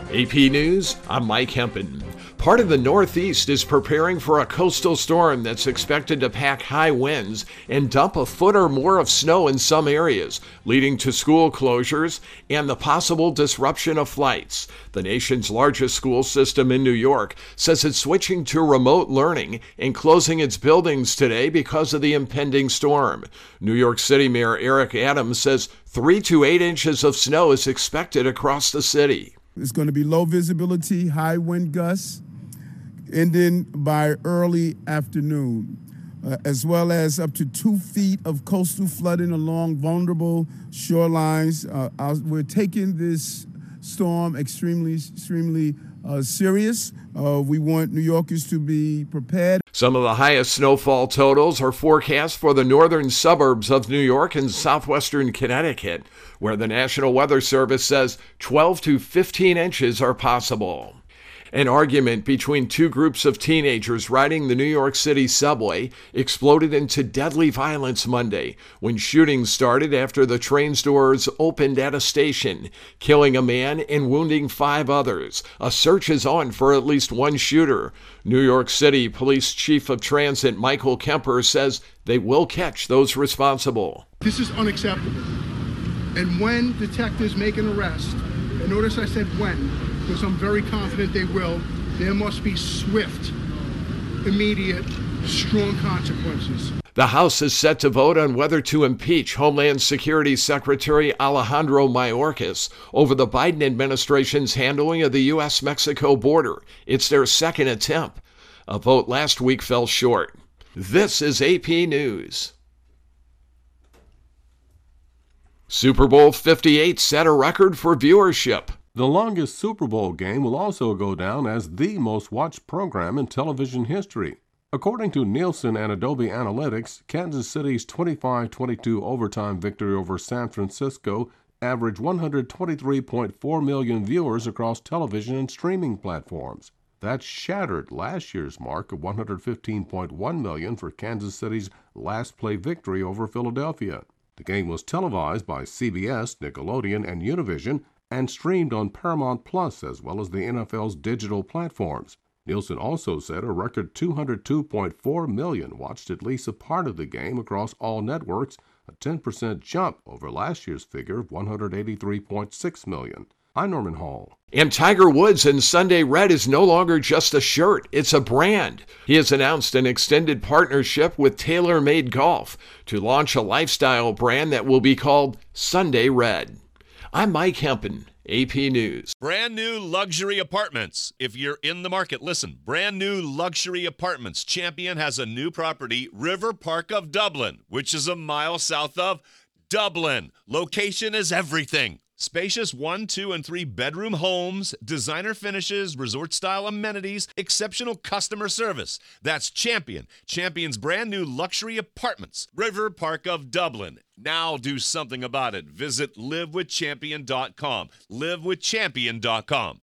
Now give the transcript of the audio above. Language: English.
AP News, I'm Mike Hempen. Part of the Northeast is preparing for a coastal storm that's expected to pack high winds and dump a foot or more of snow in some areas, leading to school closures and the possible disruption of flights. The nation's largest school system in New York says it's switching to remote learning and closing its buildings today because of the impending storm. New York City Mayor Eric Adams says 3 to 8 inches of snow is expected across the city. It's going to be low visibility, high wind gusts, ending by early afternoon, as well as up to 2 feet of coastal flooding along vulnerable shorelines. We're taking this storm extremely serious. We want New Yorkers to be prepared. Some of the highest snowfall totals are forecast for the northern suburbs of New York and southwestern Connecticut, where the National Weather Service says 12 to 15 inches are possible. An argument between two groups of teenagers riding the New York City subway exploded into deadly violence Monday when shootings started after the train's doors opened at a station, killing a man and wounding 5 others. A search is on for at least one shooter. New York City Police Chief of Transit Michael Kemper says they will catch those responsible. This is unacceptable. And when detectives make an arrest, and notice I said when, because I'm very confident they will, there must be swift, immediate, strong consequences. The House is set to vote on whether to impeach Homeland Security Secretary Alejandro Mayorkas over the Biden administration's handling of the U.S.-Mexico border. It's their second attempt. A vote last week fell short. This is AP News. Super Bowl 58 set a record for viewership. The longest Super Bowl game will also go down as the most watched program in television history. According to Nielsen and Adobe Analytics, Kansas City's 25-22 overtime victory over San Francisco averaged 123.4 million viewers across television and streaming platforms. That shattered last year's mark of 115.1 million for Kansas City's last play victory over Philadelphia. The game was televised by CBS, Nickelodeon, and Univision, and streamed on Paramount Plus as well as the NFL's digital platforms. Nielsen also said a record 202.4 million watched at least a part of the game across all networks, a 10% jump over last year's figure of 183.6 million. I'm Norman Hall. And Tiger Woods in Sunday Red is no longer just a shirt, it's a brand. He has announced an extended partnership with TaylorMade Golf to launch a lifestyle brand that will be called Sunday Red. I'm Mike Hempen, AP News. Brand new luxury apartments. If you're in the market, listen. Brand new luxury apartments. Champion has a new property, River Park of Dublin, which is a mile south of Dublin. Location is everything. Spacious 1, 2, and 3 bedroom homes, designer finishes, resort-style amenities, exceptional customer service. That's Champion. Champion's brand new luxury apartments. River Park of Dublin. Now do something about it. Visit livewithchampion.com. livewithchampion.com.